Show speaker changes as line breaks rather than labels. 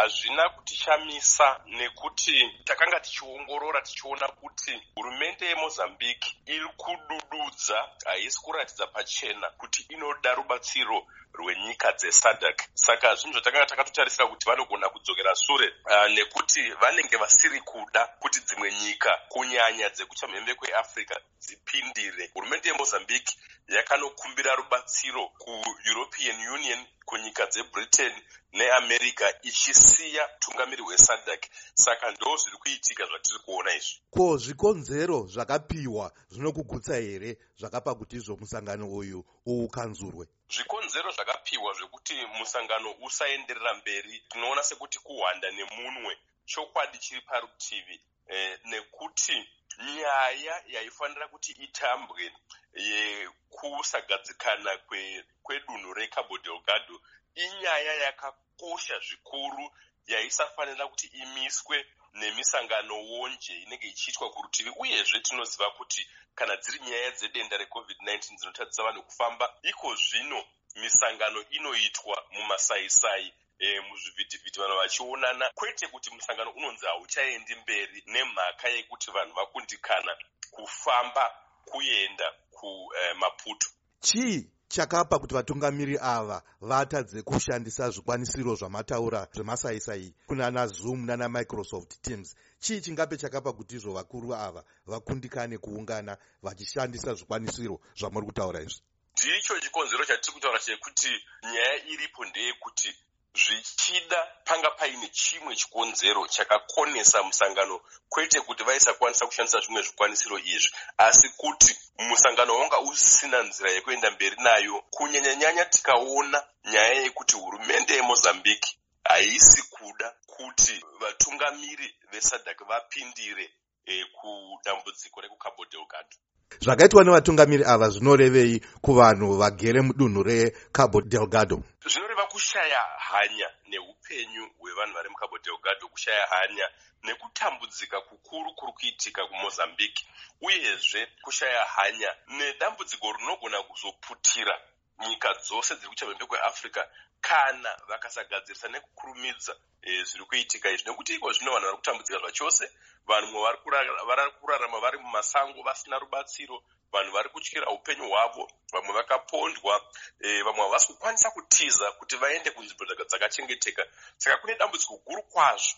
hazvina kutishamisa nekuti takanga tichiongorora tichiona kuti hurumende yeMozambique iri kudududza, haisi kuratidza pachena kuti inoda rubatsiro rwenyika dzeSADC. Saka zvinhu zvatakanga takatotarisira kuti vanogona kudzokera shure nekuti vanenge vasiri kuda kuti dzimwe nyika kunyanya dzekuchamhembe kweAfrica dzipindire. Hurumende yeMozambique yakanokumbira rubatsiro kuEuropean Union, kunyika dzeBritain neAmerica, ichisiya tungamiri hweSADC. Saka ndo zviri kuitika zvatiri kuona izvi.
Ko zvikonzero zvakapiwa zvinokugutsa here zvakapa kuti izvo musangano uyu ukanzurwe?
Zvikonzero zvakapiwa zvekuti musangano usaenderera mberi tinoona sekuti kuhwanda nemunwe. Chokwadi chiri parutivi nekuti nyaya yaifanira kuti itambwe yekusagadzikana kwedunhu reCabo Delgado inyaya yakakosha zvikuru yaisafanira kuti imiswe nemisangano wonje inenge ichiitwa kurutivi. Uyezve tinoziva kuti kana dziri nyaya dzedenda reCovid-19 dzinotadzisa vanhu kufamba, iko zvino misangano inoitwa mumasaisai, muzvivhitivhiti vanhu vachionana, kwete kuti musangano unonzi hauchaendi mberi nemhaka yekuti vanhu vakundikana kufamba kuenda kuMaputo.
Chii chakapa kuti vatungamiri ava vatadze kushandisa zvikwanisiro zvamataura zvemasaisai kunana Zoom nana Microsoft Teams? Chii chingape chakapa kuti izvo vakuru ava vakundikane kuungana vachishandisa zvikwanisiro zvamuri kutaura izvi?
Ndicho chikonzero chatiri kutaura chekuti nyaya iripo ndeyekuti zvichida panga paine chimwe chikonzero chakakonesa musangano, kwete kuti vaisakwanisa kushandisa zvimwe zvikwanisiro izvi, asi kuti musangano wanga usina nzira yekuenda mberi nayo. Kunyanyanyanya tikaona nyaya yekuti hurumende yeMozambique haisi kuda kuti vatungamiri veSADC vapindire kudambudziko rekuCabo Delgado.
Zvakaitwa nevatungamiri ava zvinorevei kuvanhu vagere mudunhu reCabo Delgado?
Zvinoreva kushaya hanya neupenyu hwevanhu vari muCabo Delgado, kushaya hanya nekutambudzika kukuru kuri kuitika kuMozambique, uyezve kushaya hanya nedambudziko rinogona kuzoputira nyika dzose dziri kuchamhembe kweAfrica kana vakasagadzirisa nekukurumidza zviri kuitika izvi. Nekuti iko zvino vanhu vari kutambudzika zvachose, vanhu vari kurarama vari mumasango vasina rubatsiro, vanhu vari kutyira upenyu hwavo, vamwe vakapondwa, vamwe havasi kukwanisa kutiza kuti vaende kunzvimbo dzakachengeteka. Saka kune dambudziko guru kwazvo